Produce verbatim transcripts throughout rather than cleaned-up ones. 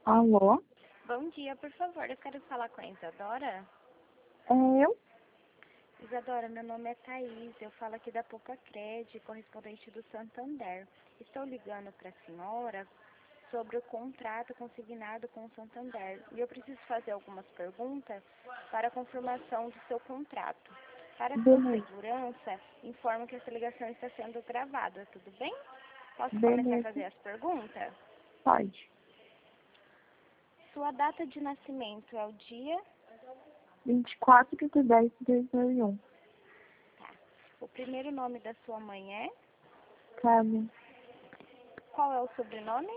Alô? Bom dia, por favor, eu quero falar com a Isadora. É eu? Isadora, meu nome é Thaís, eu falo aqui da Poucacred, correspondente do Santander. Estou ligando para a senhora sobre o contrato consignado com o Santander e eu preciso fazer algumas perguntas para a confirmação do seu contrato. Para a sua Beleza. segurança, informo que essa ligação está sendo gravada, tudo bem? Posso começar a Beleza. fazer as perguntas? Pode. Sua data de nascimento é o dia? vinte e quatro de dez de dois mil e um. Tá. O primeiro nome da sua mãe é? Carmen. Qual é o sobrenome?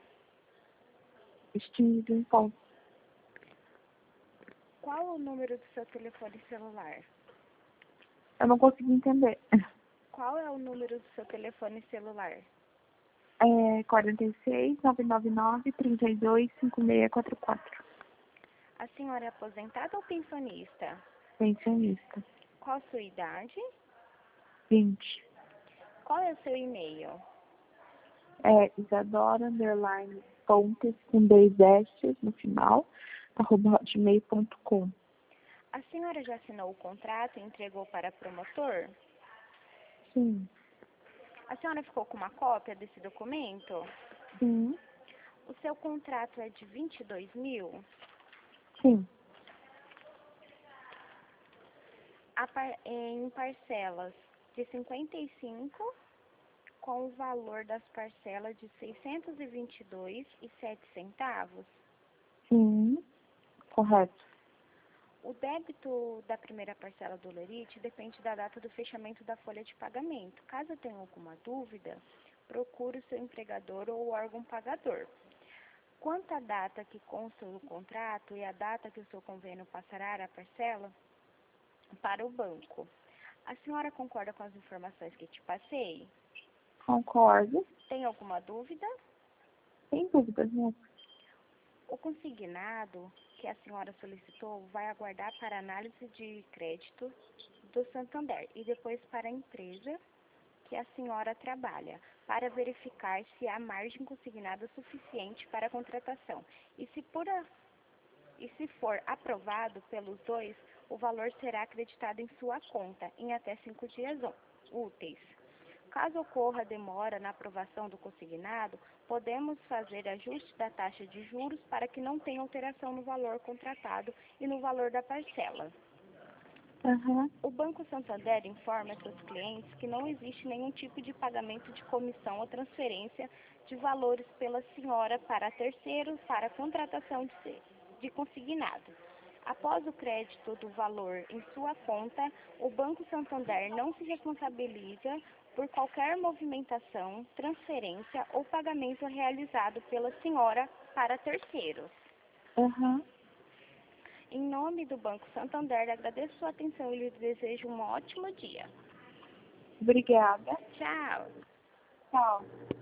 Steven Paul. Qual o número do seu telefone celular? Eu não consegui entender. Qual é o número do seu telefone celular? É quarenta e seis, nove nove nove, trinta e dois, cinco seis quatro quatro. A senhora é aposentada ou pensionista? Pensionista. Qual a sua idade? vinte. Qual é o seu e-mail? É Isadora, underline, Pontes, com dois S no final, arroba hotmail ponto com. A senhora já assinou o contrato e entregou para promotor? Sim. A senhora ficou com uma cópia desse documento? Sim. O seu contrato é de vinte e dois mil? Sim. A par- em parcelas de cinquenta e cinco, com o valor das parcelas de seiscentos e vinte e dois reais e sete centavos. Sim. Correto. O débito da primeira parcela do Lerite depende da data do fechamento da folha de pagamento. Caso tenha alguma dúvida, procure o seu empregador ou o órgão pagador. Quanto à data que consta no contrato e a data que o seu convênio passará a parcela para o banco. A senhora concorda com as informações que te passei? Concordo. Tem alguma dúvida? Sem dúvidas, né? O consignado que a senhora solicitou vai aguardar para análise de crédito do Santander e depois para a empresa que a senhora trabalha, para verificar se há margem consignada suficiente para a contratação. E se, por a, e se for aprovado pelos dois, o valor será acreditado em sua conta em até cinco dias úteis. Caso ocorra demora na aprovação do consignado, podemos fazer ajuste da taxa de juros para que não tenha alteração no valor contratado e no valor da parcela. Uhum. O Banco Santander informa seus clientes que não existe nenhum tipo de pagamento de comissão ou transferência de valores pela senhora para terceiros para a contratação de, de consignado. Após o crédito do valor em sua conta, o Banco Santander não se responsabiliza por qualquer movimentação, transferência ou pagamento realizado pela senhora para terceiros. Uhum. Em nome do Banco Santander, agradeço sua atenção e lhe desejo um ótimo dia. Obrigada. Tchau! Tchau.